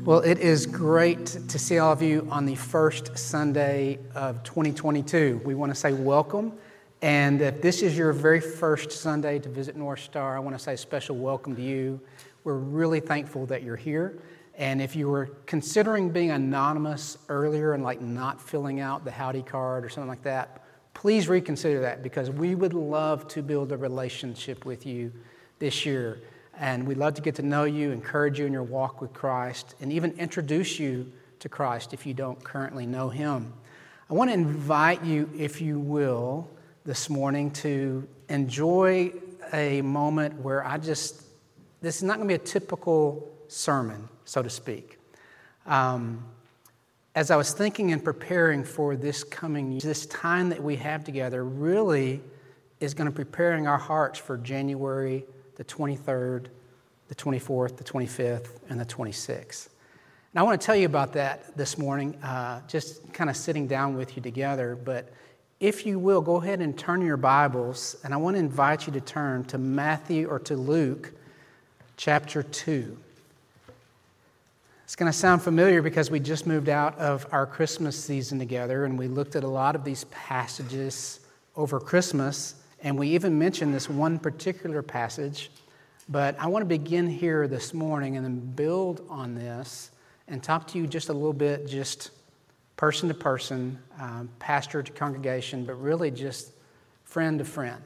Well, it is great to see all of you on the first Sunday of 2022. We want to say welcome, and if this is your very first Sunday to visit North Star, I want to say a special welcome to you. We're really thankful that you're here, and if you were considering being anonymous earlier and not filling out the howdy card or something like that, please reconsider that, because we would love to build a relationship with you this year. And we'd love to get to know you, encourage you in your walk with Christ, and even introduce you to Christ if you don't currently know Him. I want to invite you, if you will, this morning to enjoy a moment where this is not going to be a typical sermon, so to speak. As I was thinking and preparing for this coming year, this time that we have together really is going to preparing our hearts for January the 23rd, the 24th, the 25th, and the 26th. And I want to tell you about that this morning, just kind of sitting down with you together. But if you will, go ahead and turn your Bibles, and I want to invite you to turn to Matthew or to Luke chapter 2. It's going to sound familiar because we just moved out of our Christmas season together, and we looked at a lot of these passages over Christmas. And we even mentioned this one particular passage, but I want to begin here this morning and then build on this and talk to you just a little bit, just person to person, pastor to congregation, but really just friend to friend.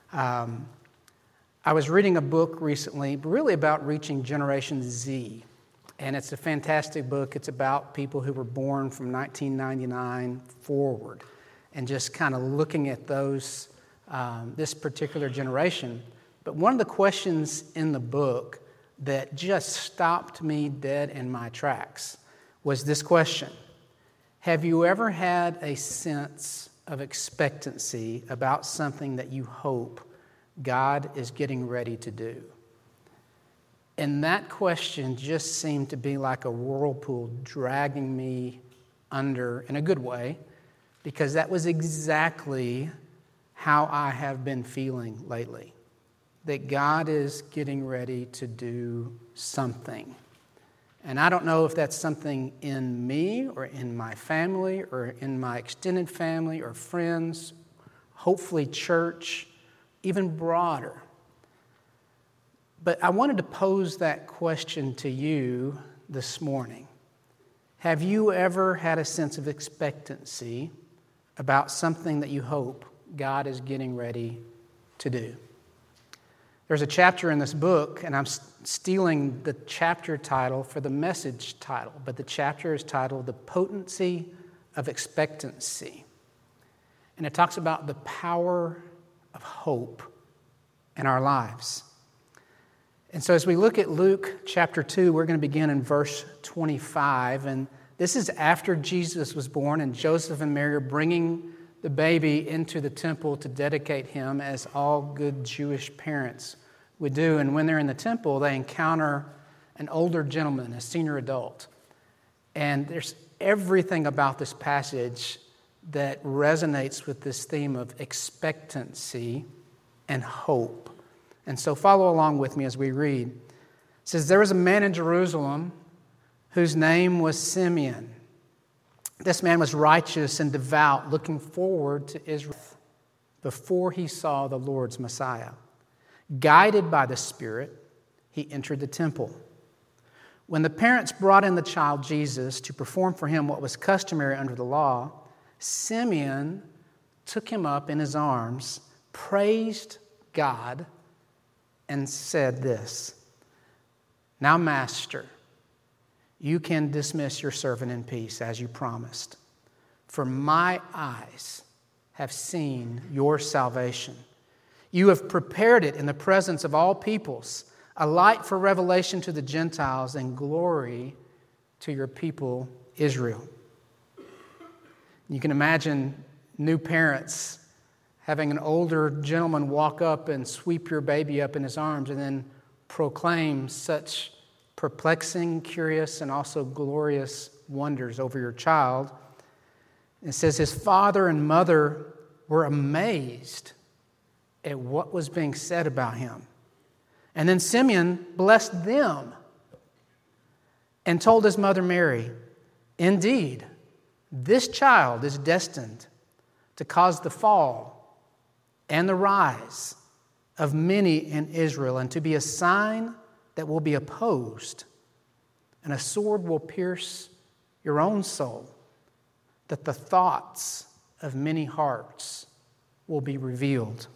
I was reading a book recently, really about reaching Generation Z, and it's a fantastic book. It's about people who were born from 1999 forward, and just kind of looking at those this particular generation. But one of the questions in the book that just stopped me dead in my tracks was this question: have you ever had a sense of expectancy about something that you hope God is getting ready to do? And that question just seemed to be like a whirlpool dragging me under in a good way, because that was exactly how I have been feeling lately, that God is getting ready to do something. And I don't know if that's something in me or in my family or in my extended family or friends, hopefully church, even broader. But I wanted to pose that question to you this morning. Have you ever had a sense of expectancy about something that you hope God is getting ready to do? There's a chapter in this book, and I'm stealing the chapter title for the message title, but the chapter is titled The Potency of Expectancy. And it talks about the power of hope in our lives. And so as we look at Luke chapter 2, we're going to begin in verse 25, and this is after Jesus was born, and Joseph and Mary are bringing the baby into the temple to dedicate him, as all good Jewish parents would do. And when they're in the temple, they encounter an older gentleman, a senior adult. And there's everything about this passage that resonates with this theme of expectancy and hope. And so follow along with me as we read. It says, "There was a man in Jerusalem whose name was Simeon. This man was righteous and devout, looking forward to Israel before he saw the Lord's Messiah. Guided by the Spirit, he entered the temple. When the parents brought in the child Jesus to perform for him what was customary under the law, Simeon took him up in his arms, praised God, and said this, 'Now, Master, you can dismiss your servant in peace, as you promised. For my eyes have seen your salvation. You have prepared it in the presence of all peoples, a light for revelation to the Gentiles and glory to your people Israel.'" You can imagine new parents having an older gentleman walk up and sweep your baby up in his arms and then proclaim such perplexing, curious, and also glorious wonders over your child. It says his father and mother were amazed at what was being said about him. And then Simeon blessed them and told his mother Mary, "Indeed, this child is destined to cause the fall and the rise of many in Israel, and to be a sign that will be opposed, and a sword will pierce your own soul, that the thoughts of many hearts will be revealed."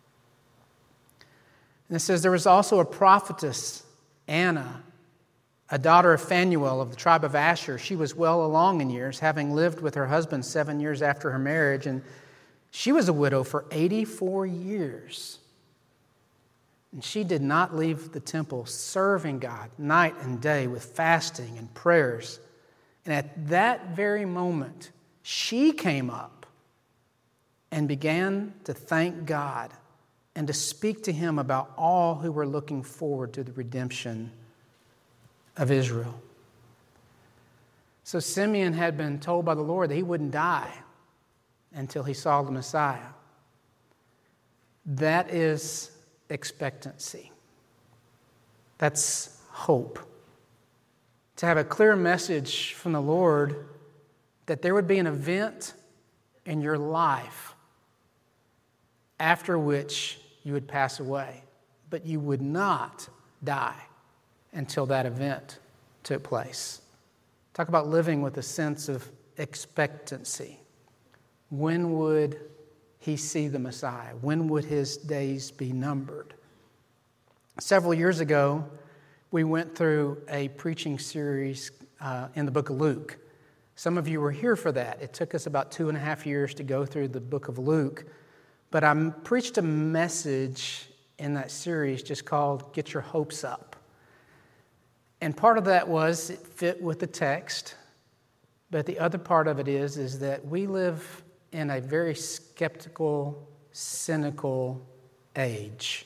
And it says, there was also a prophetess, Anna, a daughter of Phanuel of the tribe of Asher. She was well along in years, having lived with her husband 7 years after her marriage, and she was a widow for 84 years. And she did not leave the temple, serving God night and day with fasting and prayers. And at that very moment, she came up and began to thank God and to speak to him about all who were looking forward to the redemption of Israel. So Simeon had been told by the Lord that he wouldn't die until he saw the Messiah. That is expectancy. That's hope. To have a clear message from the Lord that there would be an event in your life after which you would pass away, but you would not die until that event took place. Talk about living with a sense of expectancy. When would he see the Messiah? When would his days be numbered? Several years ago, we went through a preaching series in the book of Luke. Some of you were here for that. It took us about 2.5 years to go through the book of Luke, but I preached a message in that series just called Get Your Hopes Up. And part of that was it fit with the text, but the other part of it is that we live in a very skeptical, cynical age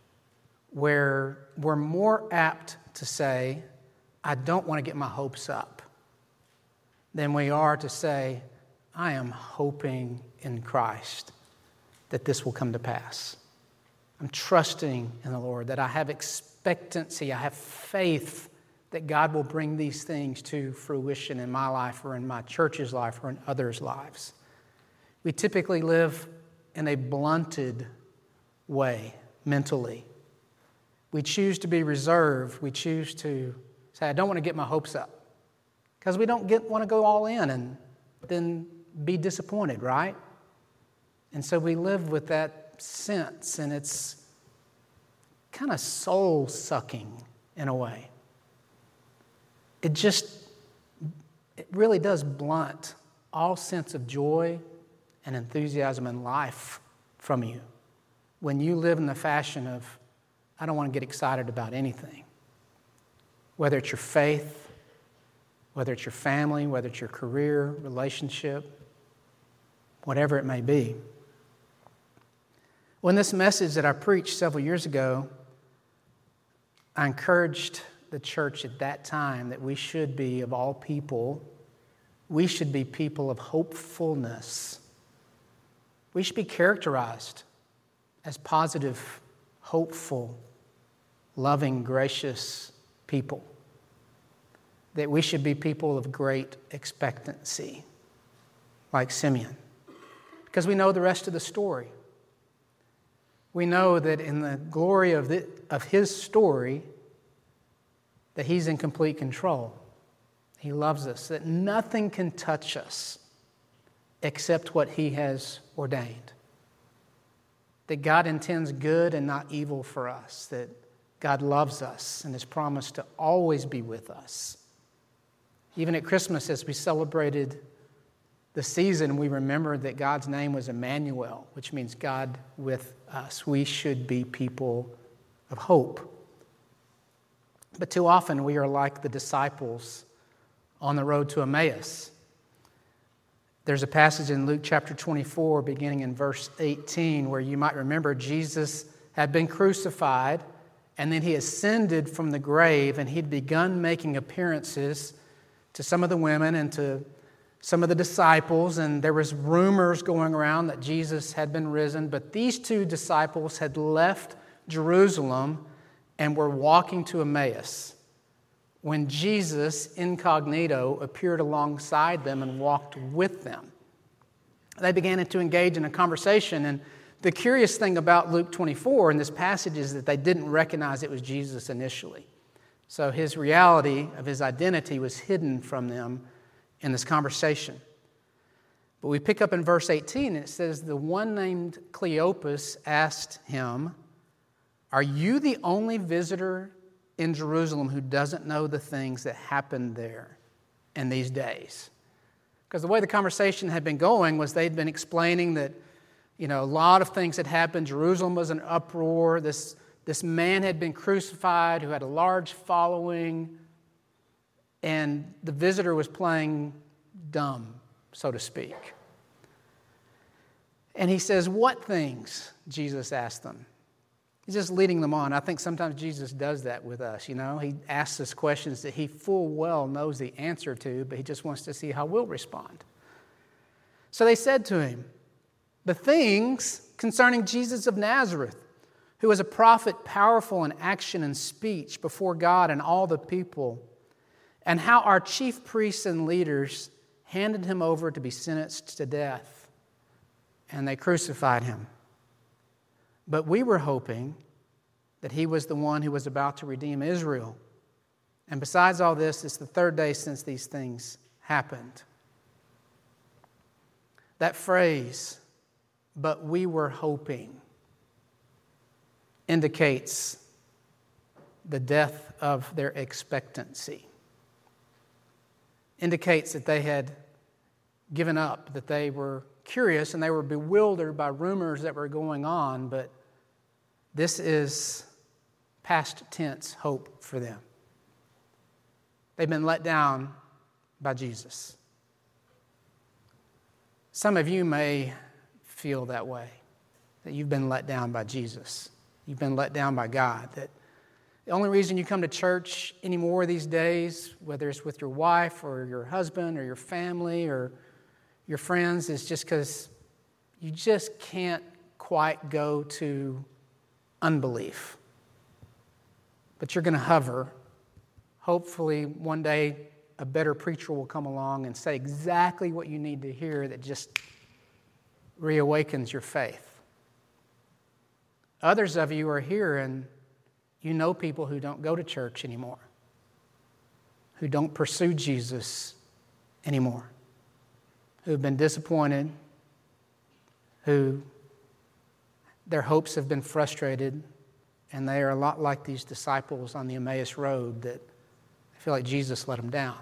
where we're more apt to say, I don't want to get my hopes up, than we are to say, I am hoping in Christ that this will come to pass. I'm trusting in the Lord, that I have expectancy, I have faith that God will bring these things to fruition in my life or in my church's life or in others' lives. We typically live in a blunted way mentally. We choose to be reserved. We choose to say, I don't want to get my hopes up, because we don't want to go all in and then be disappointed, right? And so we live with that sense, and it's kind of soul-sucking in a way. It really does blunt all sense of joy and enthusiasm in life from you when you live in the fashion of, I don't want to get excited about anything. Whether it's your faith, whether it's your family, whether it's your career, relationship, whatever it may be. Well, in this message that I preached several years ago, I encouraged the church at that time that we should be, of all people, we should be people of hopefulness. We should be characterized as positive, hopeful, loving, gracious people. That we should be people of great expectancy, like Simeon. Because we know the rest of the story. We know that in the glory of his story, that he's in complete control. He loves us, that nothing can touch us except what he has ordained. That God intends good and not evil for us, that God loves us and has promised to always be with us. Even at Christmas, as we celebrated the season, we remembered that God's name was Emmanuel, which means God with us. We should be people of hope. But too often we are like the disciples on the road to Emmaus. There's a passage in Luke chapter 24, beginning in verse 18, where you might remember Jesus had been crucified, and then he ascended from the grave, and he'd begun making appearances to some of the women and to some of the disciples, and there was rumors going around that Jesus had been risen, but these two disciples had left Jerusalem and were walking to Emmaus, when Jesus, incognito, appeared alongside them and walked with them. They began to engage in a conversation, and the curious thing about Luke 24 in this passage is that they didn't recognize it was Jesus initially. So his reality of his identity was hidden from them in this conversation. But we pick up in verse 18, and it says, the one named Cleopas asked him, "Are you the only visitor in Jerusalem who doesn't know the things that happened there in these days?" Because the way the conversation had been going was they'd been explaining that, a lot of things had happened. Jerusalem was in uproar. This man had been crucified who had a large following, and the visitor was playing dumb, so to speak. And he says, "What things?" Jesus asked them. He's just leading them on. I think sometimes Jesus does that with us, He asks us questions that he full well knows the answer to, but he just wants to see how we'll respond. So they said to him, "The things concerning Jesus of Nazareth, who was a prophet powerful in action and speech before God and all the people, and how our chief priests and leaders handed him over to be sentenced to death, and they crucified him. But we were hoping that he was the one who was about to redeem Israel. And besides all this, it's the third day since these things happened." That phrase, "but we were hoping," indicates the death of their expectancy. Indicates that they had given up, that they were curious and they were bewildered by rumors that were going on, but this is past tense hope for them. They've been let down by Jesus. Some of you may feel that way, that you've been let down by Jesus. You've been let down by God, that the only reason you come to church anymore these days, whether it's with your wife or your husband or your family or your friends, is just because you just can't quite go to unbelief. But you're going to hover. Hopefully one day a better preacher will come along and say exactly what you need to hear that just reawakens your faith. Others of you are here and you know people who don't go to church anymore, who don't pursue Jesus anymore, who have been disappointed, who their hopes have been frustrated, and they are a lot like these disciples on the Emmaus Road that feel like Jesus let them down.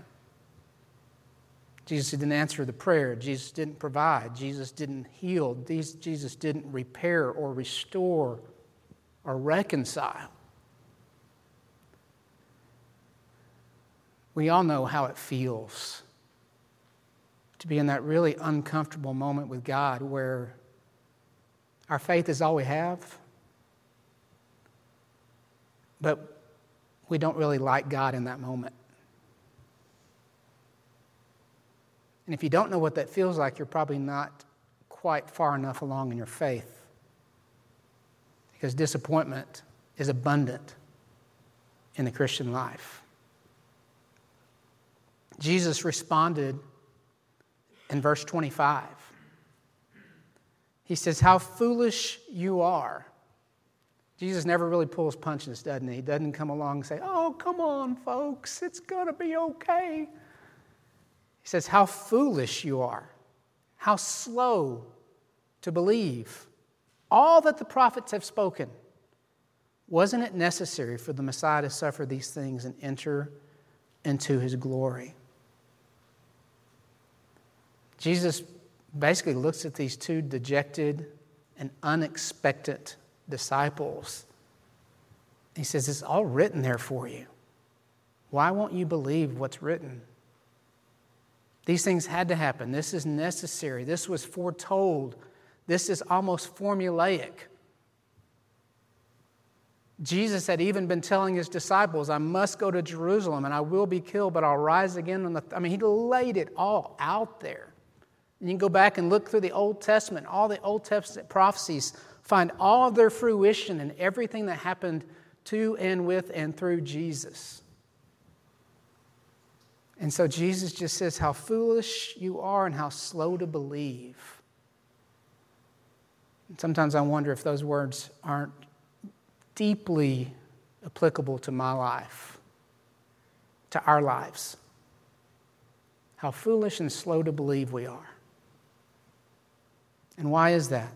Jesus didn't answer the prayer. Jesus didn't provide. Jesus didn't heal. Jesus didn't repair or restore or reconcile. We all know how it feels to be in that really uncomfortable moment with God where our faith is all we have, but we don't really like God in that moment. And if you don't know what that feels like, you're probably not quite far enough along in your faith, because disappointment is abundant in the Christian life. Jesus responded in verse 25. He says, "How foolish you are." Jesus never really pulls punches, doesn't he? He doesn't come along and say, "Oh, come on, folks, it's going to be okay." He says, "How foolish you are. How slow to believe all that the prophets have spoken. Wasn't it necessary for the Messiah to suffer these things and enter into his glory?" Jesus basically looks at these two dejected and unexpected disciples. He says, "It's all written there for you. Why won't you believe what's written? These things had to happen. This is necessary. This was foretold. This is almost formulaic." Jesus had even been telling his disciples, "I must go to Jerusalem and I will be killed, but I'll rise again on the..." He laid it all out there. And you can go back and look through the Old Testament. All the Old Testament prophecies find all of their fruition in everything that happened to and with and through Jesus. And so Jesus just says how foolish you are and how slow to believe. And sometimes I wonder if those words aren't deeply applicable to my life, to our lives. How foolish and slow to believe we are. And why is that?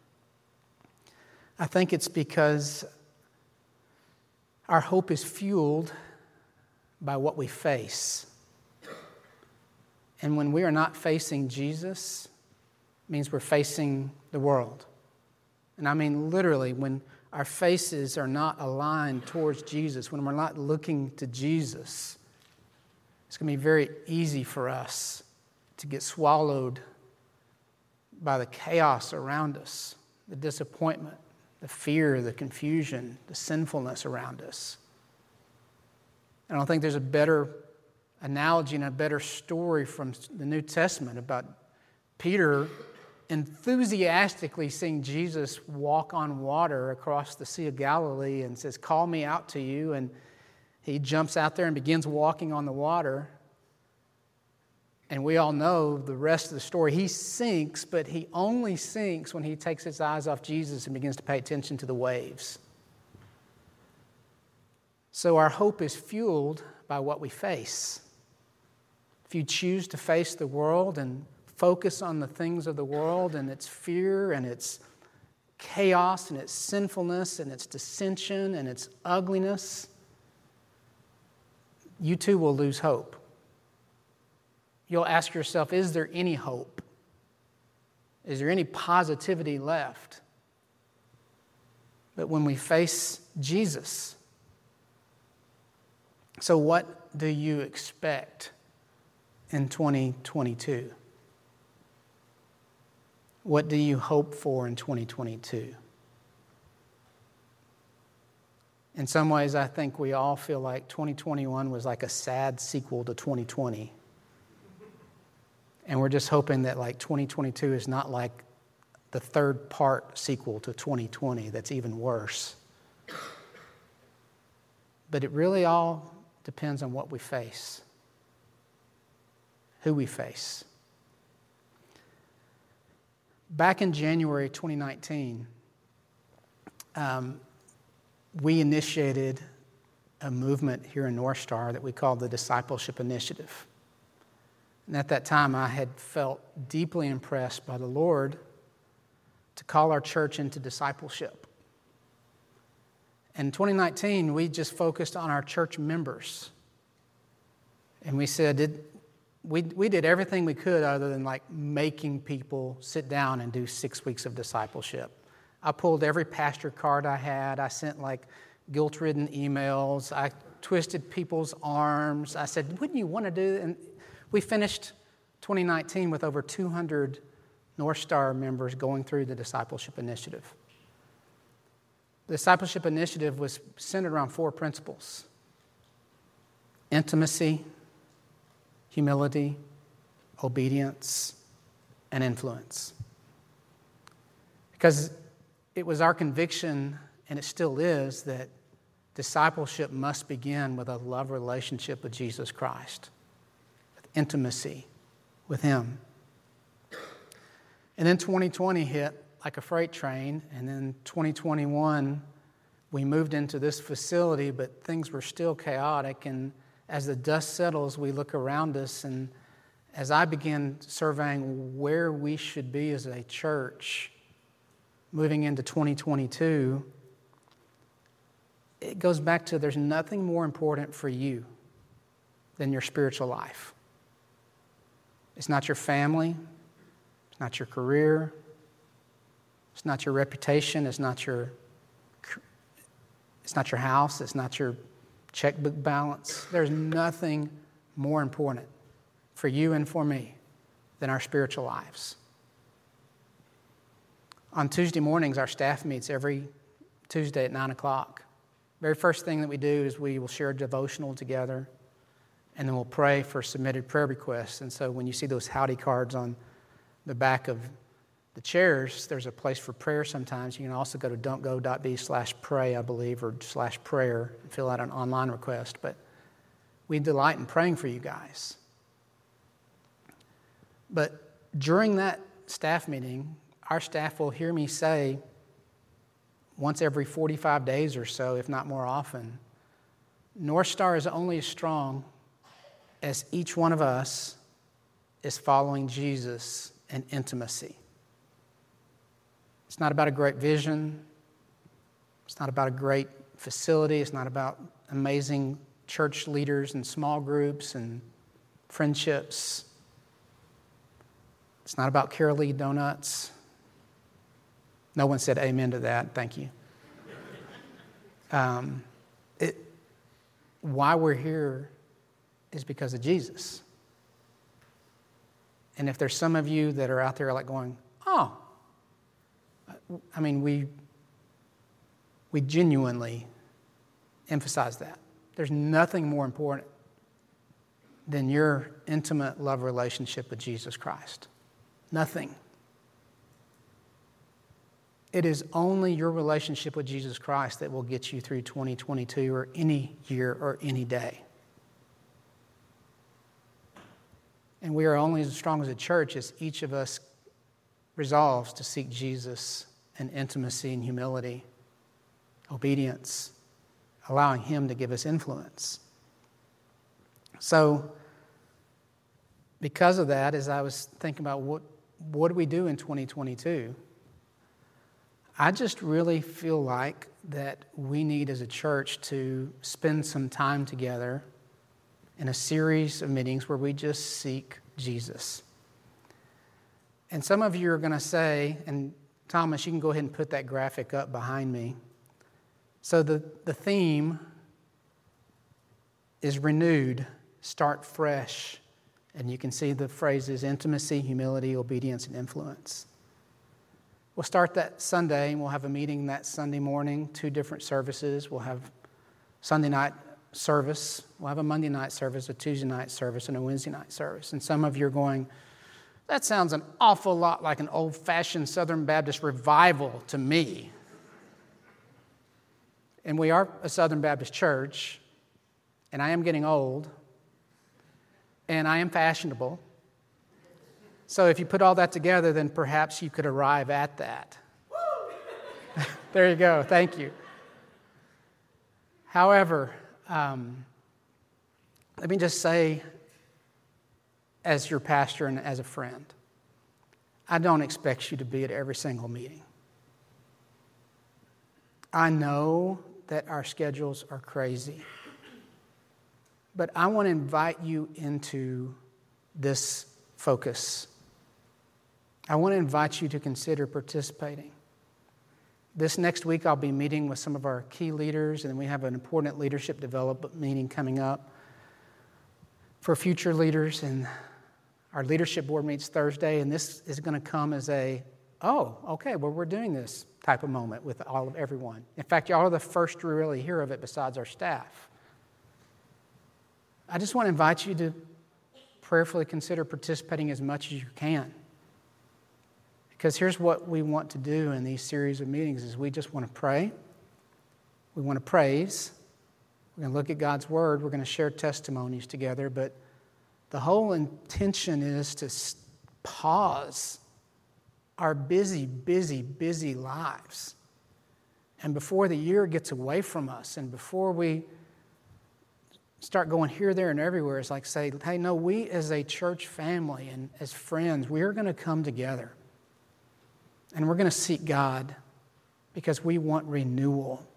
I think it's because our hope is fueled by what we face. And when we are not facing Jesus, it means we're facing the world. And I mean literally, when our faces are not aligned towards Jesus, when we're not looking to Jesus, it's going to be very easy for us to get swallowed by the chaos around us, the disappointment, the fear, the confusion, the sinfulness around us. I don't think there's a better analogy and a better story from the New Testament about Peter enthusiastically seeing Jesus walk on water across the Sea of Galilee and says, "Call me out to you." And he jumps out there and begins walking on the water. And we all know the rest of the story. He sinks, but he only sinks when he takes his eyes off Jesus and begins to pay attention to the waves. So our hope is fueled by what we face. If you choose to face the world and focus on the things of the world and its fear and its chaos and its sinfulness and its dissension and its ugliness, you too will lose hope. You'll ask yourself, is there any hope? Is there any positivity left? But when we face Jesus, so what do you expect in 2022? What do you hope for in 2022? In some ways, I think we all feel like 2021 was like a sad sequel to 2020. And we're just hoping that like 2022 is not like the third part sequel to 2020 that's even worse. But it really all depends on what we face, who we face. Back in January 2019, we initiated a movement here in North Star that we called the Discipleship Initiative. And at that time, I had felt deeply impressed by the Lord to call our church into discipleship. In 2019, we just focused on our church members. And we said, we did everything we could other than like making people sit down and do 6 weeks of discipleship. I pulled every pastor card I had. I sent like guilt-ridden emails. I twisted people's arms. I said, wouldn't you want to do it? And we finished 2019 with over 200 North Star members going through the Discipleship Initiative. The Discipleship Initiative was centered around 4 principles: intimacy, humility, obedience, and influence. Because it was our conviction, and it still is, that discipleship must begin with a love relationship with Jesus Christ, with intimacy with Him. And then 2020 hit like a freight train, and then 2021, we moved into this facility, but things were still chaotic, and as the dust settles, we look around us, and as I began surveying where we should be as a church moving into 2022, it goes back to there's nothing more important for you than your spiritual life. It's not your family. It's not your career. It's not your reputation. It's not your house. It's not your checkbook balance. There's nothing more important for you and for me than our spiritual lives. On Tuesday mornings, our staff meets every Tuesday at 9 o'clock. Very first thing that we do is we will share a devotional together, and then we'll pray for submitted prayer requests. And so when you see those howdy cards on the back of the chairs, there's a place for prayer sometimes. You can also go to don'tgo.be/pray, I believe, or /prayer, and fill out an online request. But We delight in praying for you guys. But during that staff meeting, our staff will hear me say once every 45 days or so, if not more often, North Star is only as strong as each one of us is following Jesus in intimacy. It's not about a great vision. It's not about a great facility. It's not about amazing church leaders and small groups and friendships. It's not about Carolee donuts. No one said amen to that. Thank you. Why we're here is because of Jesus. And if there's some of you that are out there like going, oh, I mean, we genuinely emphasize that. There's nothing more important than your intimate love relationship with Jesus Christ. Nothing. It is only your relationship with Jesus Christ that will get you through 2022 or any year or any day. And we are only as strong as a church as each of us resolves to seek Jesus in intimacy and humility, obedience, allowing Him to give us influence. So, because of that, as I was thinking about what do we do in 2022, I just really feel like that we need as a church to spend some time together in a series of meetings where we just seek Jesus. And some of you are going to say, and Thomas, you can go ahead and put that graphic up behind me. So the theme is renewed, start fresh. And you can see the phrases intimacy, humility, obedience, and influence. We'll start that Sunday, and we'll have a meeting that Sunday morning, 2 different services. We'll have Sunday night service. We'll have a Monday night service, a Tuesday night service, and a Wednesday night service. And some of you are going, that sounds an awful lot like an old-fashioned Southern Baptist revival to me. And we are a Southern Baptist church, and I am getting old, and I am fashionable. So if you put all that together, then perhaps you could arrive at that. There you go. Thank you. However, let me just say, as your pastor and as a friend, I don't expect you to be at every single meeting. I know that our schedules are crazy, but I want to invite you into this focus. I want to invite you to consider participating. This next week, I'll be meeting with some of our key leaders, and we have an important leadership development meeting coming up for future leaders. And our leadership board meets Thursday, and this is going to come as we're doing this type of moment with everyone. In fact, y'all are the first to really hear of it besides our staff. I just want to invite you to prayerfully consider participating as much as you can. Because here's what we want to do in these series of meetings is we just want to pray. We want to praise. We're going to look at God's Word. We're going to share testimonies together. But the whole intention is to pause our busy, busy, busy lives. And before the year gets away from us and before we start going here, there, and everywhere, it's like say, hey, no, we as a church family and as friends, we are going to come together. And we're going to seek God because we want renewal.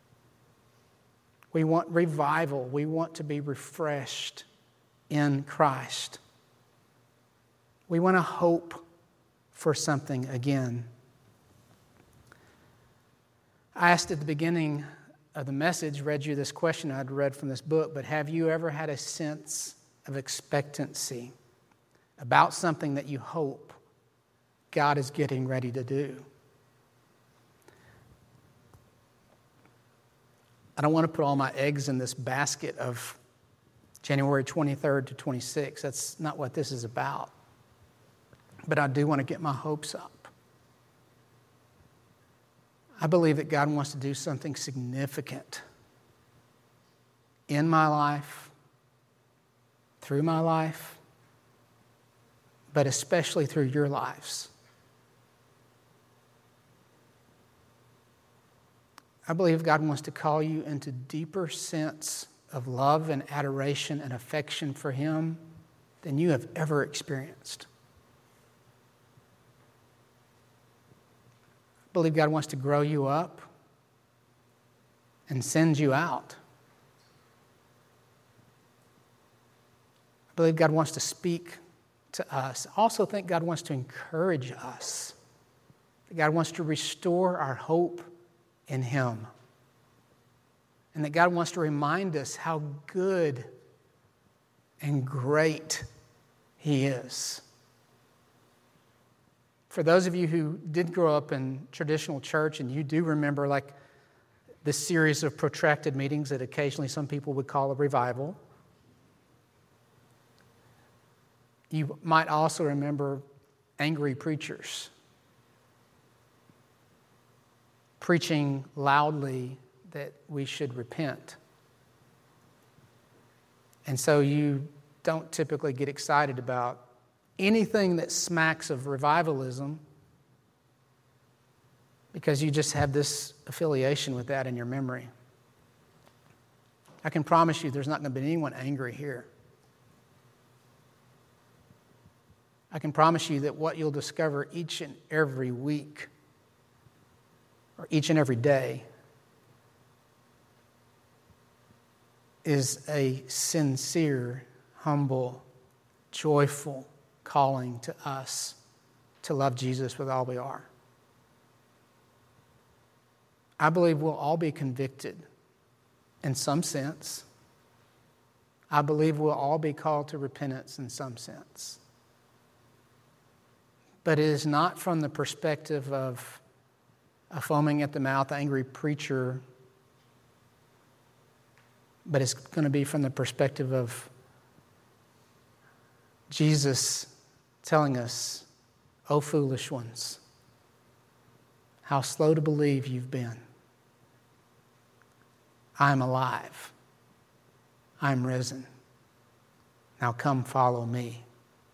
We want revival. We want to be refreshed in Christ. We want to hope for something again. I asked at the beginning of the message, read you this question I'd read from this book, but have you ever had a sense of expectancy about something that you hope God is getting ready to do? I don't want to put all my eggs in this basket of January 23rd to 26th. That's not what this is about. But I do want to get my hopes up. I believe that God wants to do something significant in my life, through my life, but especially through your lives. I believe God wants to call you into deeper sense of love and adoration and affection for Him than you have ever experienced. I believe God wants to grow you up and send you out. I believe God wants to speak to us. I also think God wants to encourage us. God wants to restore our hope in Him. And that God wants to remind us how good and great He is. For those of you who did grow up in traditional church and you do remember like this series of protracted meetings that occasionally some people would call a revival, you might also remember angry preachers preaching loudly that we should repent. And so you don't typically get excited about anything that smacks of revivalism because you just have this affiliation with that in your memory. I can promise you there's not going to be anyone angry here. I can promise you that what you'll discover each and every week or each and every day is a sincere, humble, joyful calling to us to love Jesus with all we are. I believe we'll all be convicted in some sense. I believe we'll all be called to repentance in some sense. But it is not from the perspective of a foaming at the mouth, angry preacher, but it's going to be from the perspective of Jesus telling us, "O foolish ones, how slow to believe you've been. I am alive. I am risen. Now come follow me."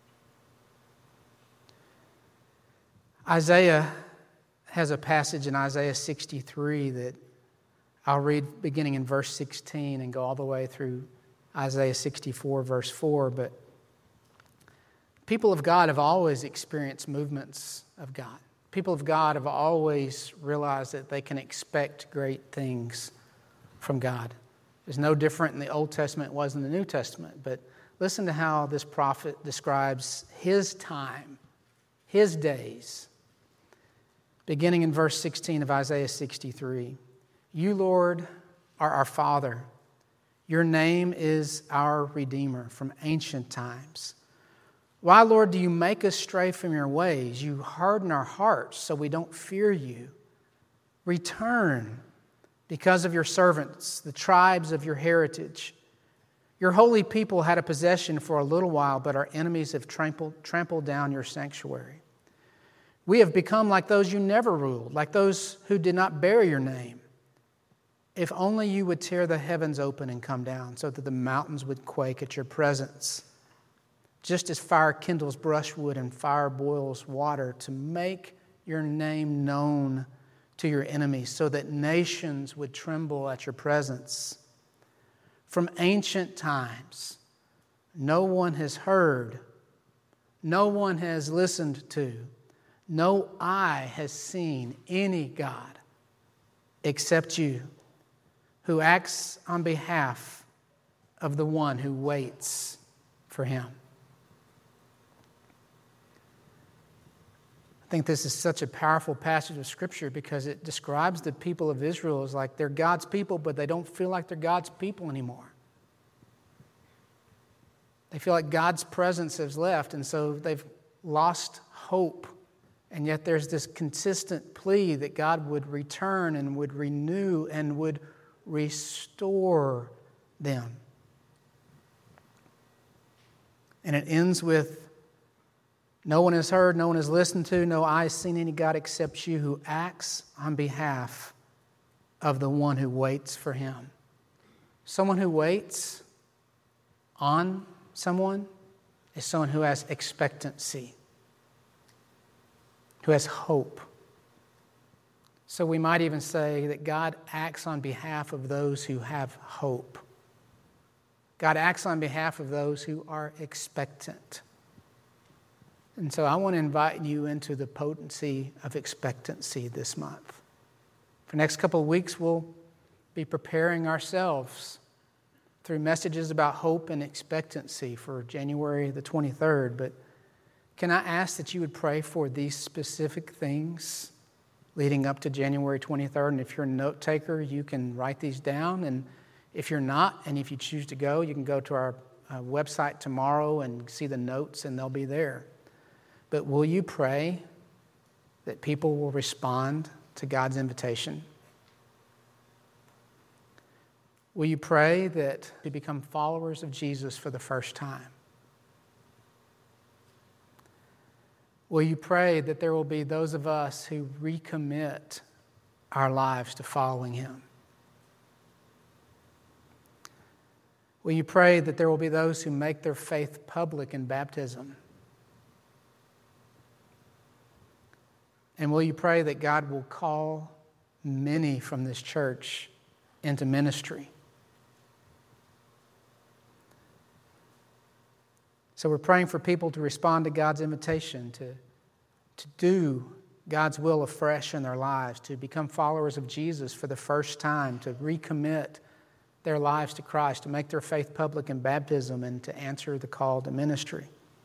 Isaiah has a passage in Isaiah 63 that I'll read beginning in verse 16 and go all the way through Isaiah 64, verse 4. But people of God have always experienced movements of God. People of God have always realized that they can expect great things from God. It's no different in the Old Testament it was in the New Testament. But listen to how this prophet describes his time, his days. Beginning in verse 16 of Isaiah 63. "You, Lord, are our Father. Your name is our Redeemer from ancient times. Why, Lord, do you make us stray from your ways? You harden our hearts so we don't fear you. Return because of your servants, the tribes of your heritage. Your holy people had a possession for a little while, but our enemies have trampled down your sanctuary. We have become like those you never ruled, like those who did not bear your name. If only you would tear the heavens open and come down so that the mountains would quake at your presence. Just as fire kindles brushwood and fire boils water to make your name known to your enemies so that nations would tremble at your presence. From ancient times, no one has heard, no one has listened to, no eye has seen any God except you, who acts on behalf of the one who waits for him." I think this is such a powerful passage of Scripture because it describes the people of Israel as like they're God's people, but they don't feel like they're God's people anymore. They feel like God's presence has left, and so they've lost hope. And yet there's this consistent plea that God would return and would renew and would restore them. And it ends with, "No one has heard, no one has listened to, no eye has seen any God except you, who acts on behalf of the one who waits for him." Someone who waits on someone is someone who has expectancy, who has hope. So we might even say that God acts on behalf of those who have hope. God acts on behalf of those who are expectant. And so I want to invite you into the potency of expectancy this month. For the next couple of weeks, we'll be preparing ourselves through messages about hope and expectancy for January the 23rd. But can I ask that you would pray for these specific things leading up to January 23rd? And if you're a note taker, you can write these down. And if you're not, and if you choose to go, you can go to our website tomorrow and see the notes, and they'll be there. But will you pray that people will respond to God's invitation? Will you pray that we become followers of Jesus for the first time? Will you pray that there will be those of us who recommit our lives to following Him? Will you pray that there will be those who make their faith public in baptism? And will you pray that God will call many from this church into ministry? So we're praying for people to respond to God's invitation, to do God's will afresh in their lives, to become followers of Jesus for the first time, to recommit their lives to Christ, to make their faith public in baptism, and to answer the call to ministry.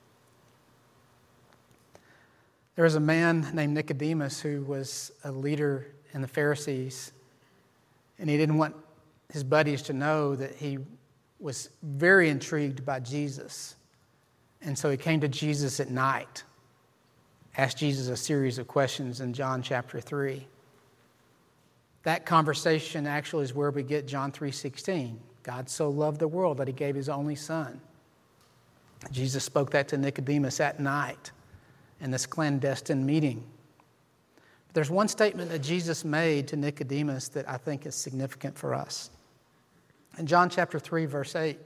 There was a man named Nicodemus who was a leader in the Pharisees, and he didn't want his buddies to know that he was very intrigued by Jesus. And so he came to Jesus at night, asked Jesus a series of questions in John chapter 3. That conversation actually is where we get John 3:16. God so loved the world that He gave His only Son. Jesus spoke that to Nicodemus at night in this clandestine meeting. But there's one statement that Jesus made to Nicodemus that I think is significant for us. In John chapter 3, verse 8,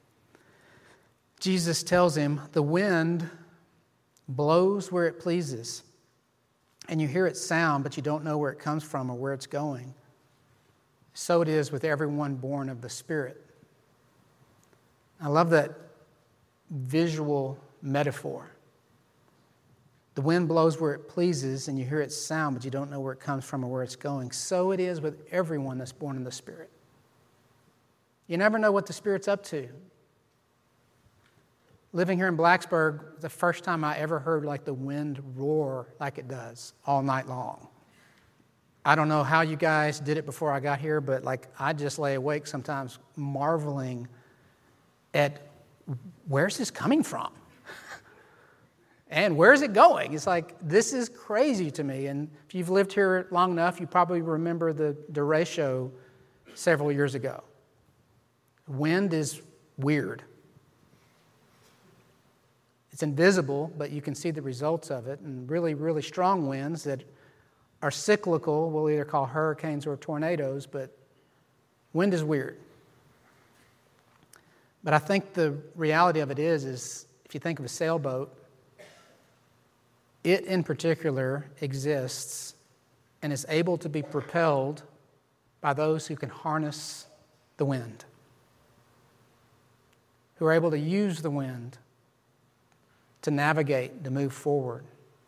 Jesus tells him, "The wind blows where it pleases, and you hear its sound, but you don't know where it comes from or where it's going. So it is with everyone born of the Spirit." I love that visual metaphor. The wind blows where it pleases, and you hear its sound, but you don't know where it comes from or where it's going. So it is with everyone that's born in the Spirit. You never know what the Spirit's up to. Living here in Blacksburg, the first time I ever heard like the wind roar like it does all night long. I don't know how you guys did it before I got here, but like I just lay awake sometimes marveling at where's this coming from? And where's it going? It's like, this is crazy to me. And if you've lived here long enough, you probably remember the derecho several years ago. Wind is weird. It's invisible, but you can see the results of it. And really, really strong winds that are cyclical, we'll either call hurricanes or tornadoes, but wind is weird. But I think the reality of it is if you think of a sailboat, it in particular exists and is able to be propelled by those who can harness the wind, who are able to use the wind to navigate, to move forward.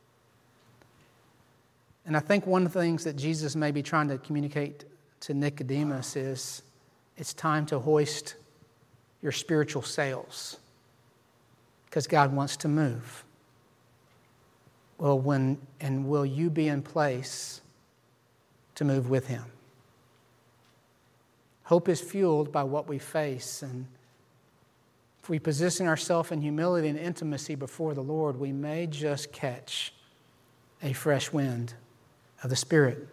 And I think one of the things that Jesus may be trying to communicate to Nicodemus is it's time to hoist your spiritual sails because God wants to move. Well, will you be in place to move with Him? Hope is fueled by what we face, and if we position ourselves in humility and intimacy before the Lord, we may just catch a fresh wind of the Spirit.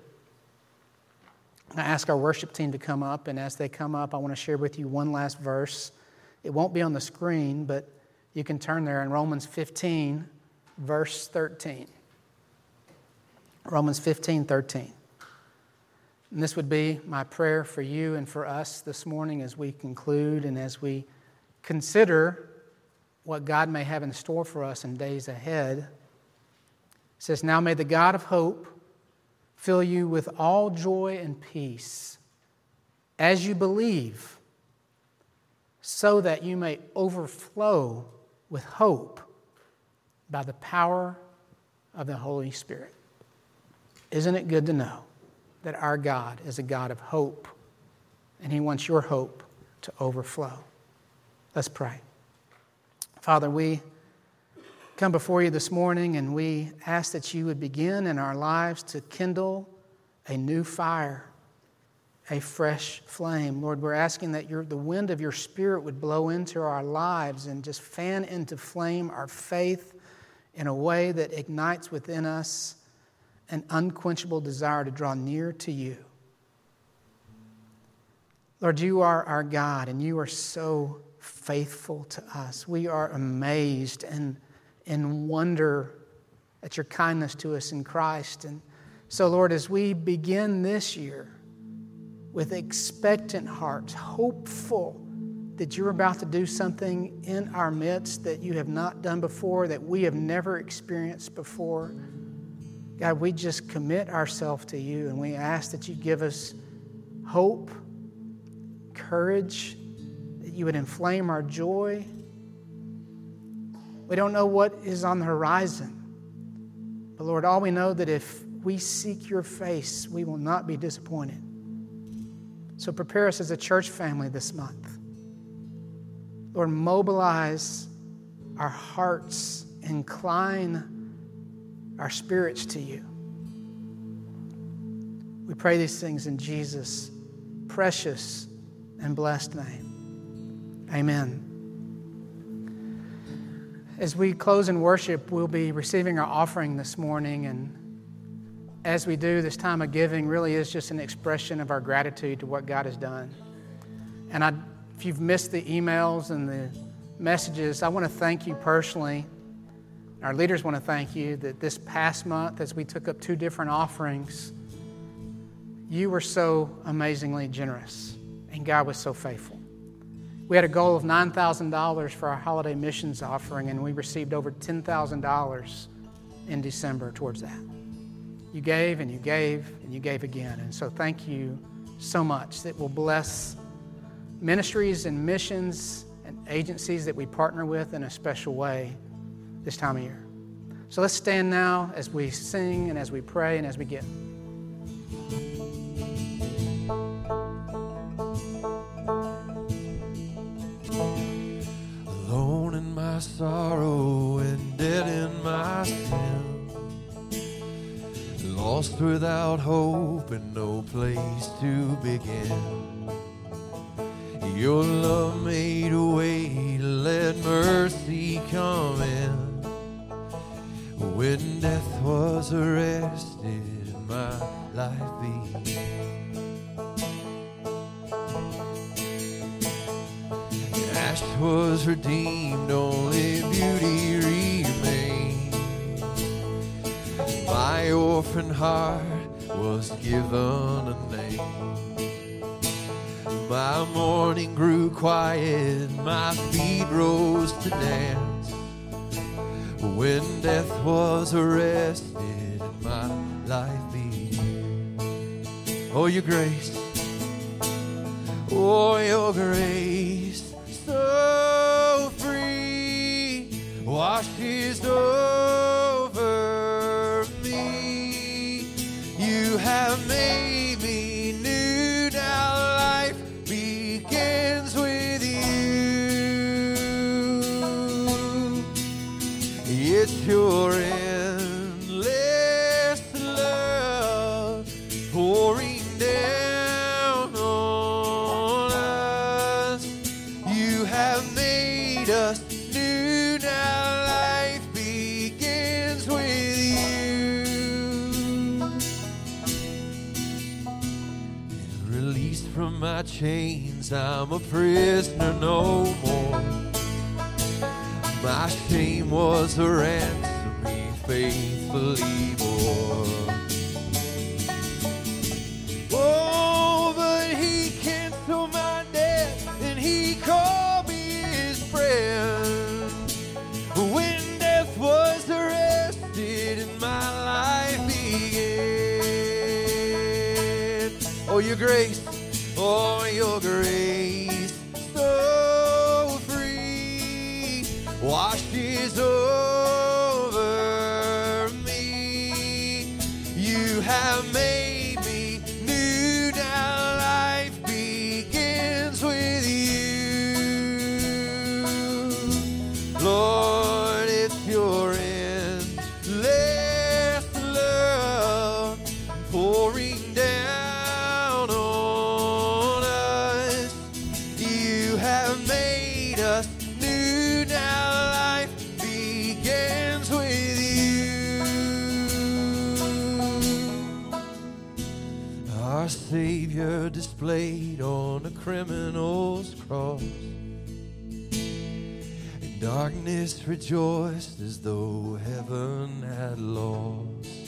I ask our worship team to come up, and as they come up, I want to share with you one last verse. It won't be on the screen, but you can turn there in Romans 15, verse 13. Romans 15, 13. And this would be my prayer for you and for us this morning as we conclude and as we consider what God may have in store for us in days ahead. It says, "Now may the God of hope fill you with all joy and peace as you believe, so that you may overflow with hope by the power of the Holy Spirit." Isn't it good to know that our God is a God of hope, and He wants your hope to overflow? Let's pray. Father, we come before you this morning, and we ask that you would begin in our lives to kindle a new fire, a fresh flame. Lord, we're asking that the wind of your Spirit would blow into our lives and just fan into flame our faith in a way that ignites within us an unquenchable desire to draw near to you. Lord, you are our God, and you are so faithful to us. We are amazed and in wonder at your kindness to us in Christ. And so, Lord, as we begin this year with expectant hearts, hopeful that you're about to do something in our midst that you have not done before, that we have never experienced before, God, we just commit ourselves to you, and we ask that you give us hope, courage, that you would inflame our joy. We don't know what is on the horizon, but Lord, all we know that if we seek your face, we will not be disappointed. So prepare us as a church family this month. Lord, mobilize our hearts, incline our spirits to you. We pray these things in Jesus' precious and blessed name. Amen. As we close in worship, we'll be receiving our offering this morning, and as we do, this time of giving really is just an expression of our gratitude to what God has done. And if you've missed the emails and the messages, I want to thank you personally. Our leaders want to thank you that this past month, as we took up 2 different offerings, you were so amazingly generous, and God was so faithful. We had a goal of $9,000 for our holiday missions offering, and we received over $10,000 in December towards that. You gave and you gave and you gave again. And so thank you so much. That will bless ministries and missions and agencies that we partner with in a special way this time of year. So let's stand now as we sing and as we pray and as we give. Alone in my sorrow and dead in my sin, lost without hope and no place to begin. Your love made a way to let mercy come in. When death was arrested, my life began. Ash was redeemed, only beauty remained. My orphan heart was given a name. My mourning grew quiet, my feet rose to dance. When death was arrested and my life began. Oh, your grace, oh, your grace, so free, washes over me. You have made me new, now life begins with you. It's your endless love pouring down on us. You have made us new, now life begins with you. And released from my chains, I'm a prisoner no more. My shame was a ransom he faithfully bore. Oh, but he canceled my debt and he called me his friend. have made us new. Now life begins with you. Our Savior displayed on a criminal's cross. And darkness rejoiced as though heaven had lost.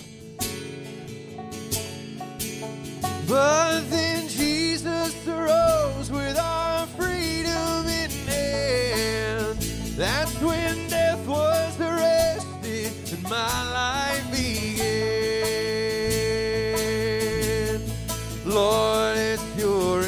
But then Jesus arose with our freedom in hand. That's when death was arrested and my life began. Lord, it's your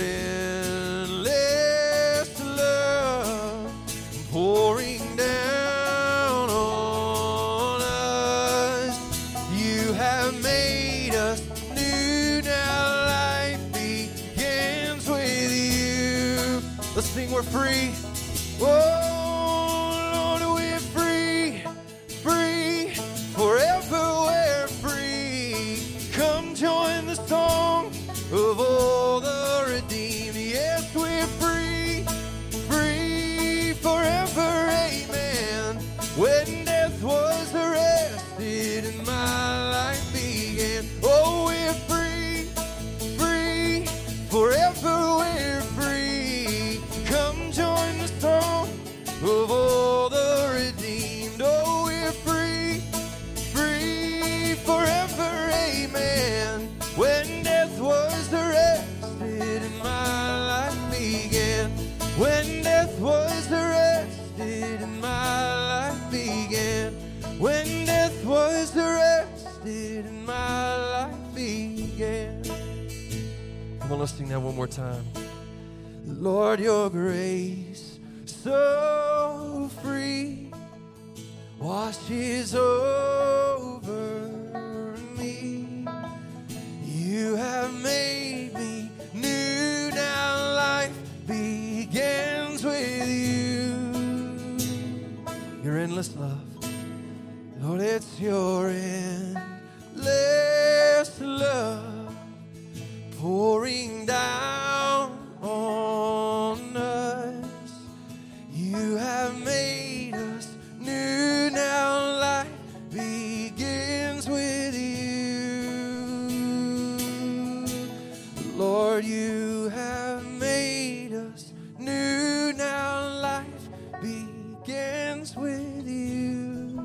endless love pouring down on us. You have made us new. Now life begins with you. Let's sing, we're free. Oh, Lord, we're free, free, forever we're free. Come join the song of all the redeemed. Yes, we're free, free, forever, amen. When death was arrested and my life began. Oh, we're free, free, forever we're free. Come join the song of all the redeemed. Oh, we're free, free, forever, amen. When death was arrested and my life began. When death was arrested and my life began. When death was arrested and my life began. Come on, let's sing that one more time. Lord, your grace so free washes over me. You have made me new. Now life begins with you. Your endless love, Lord, it's your endless love pouring down on us. You have made us new. Now life begins with you. Lord, you have made us new. Now life begins with you.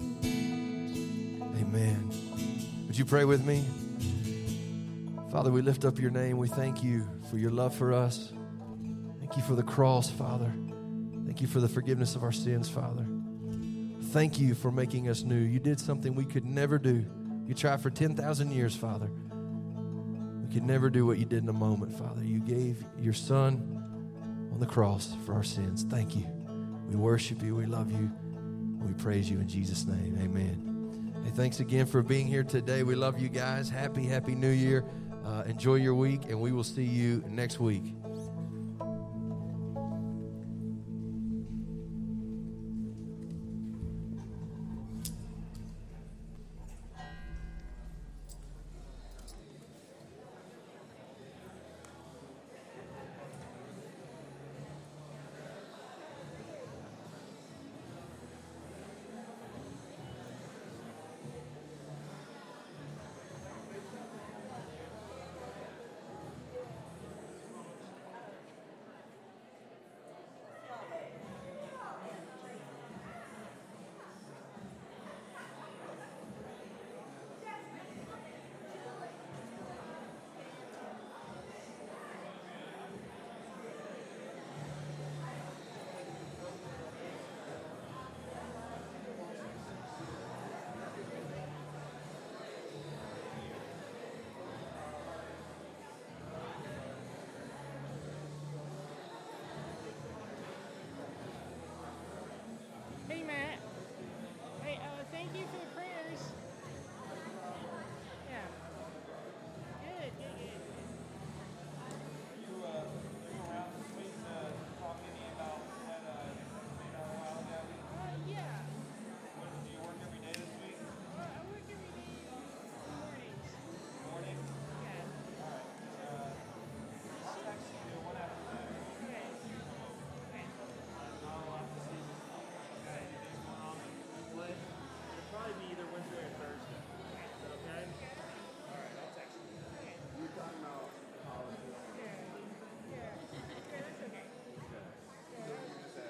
Amen. Would you pray with me? Father, we lift up your name. We thank you for your love for us. Thank you for the cross, Father. Thank you for the forgiveness of our sins, Father. Thank you for making us new. You did something we could never do. You tried for 10,000 years, Father. We could never do what you did in a moment, Father. You gave your Son on the cross for our sins. Thank you. We worship you. We love you. We praise you in Jesus' name. Amen. Hey, thanks again for being here today. We love you guys. Happy New Year. Enjoy your week, and we will see you next week.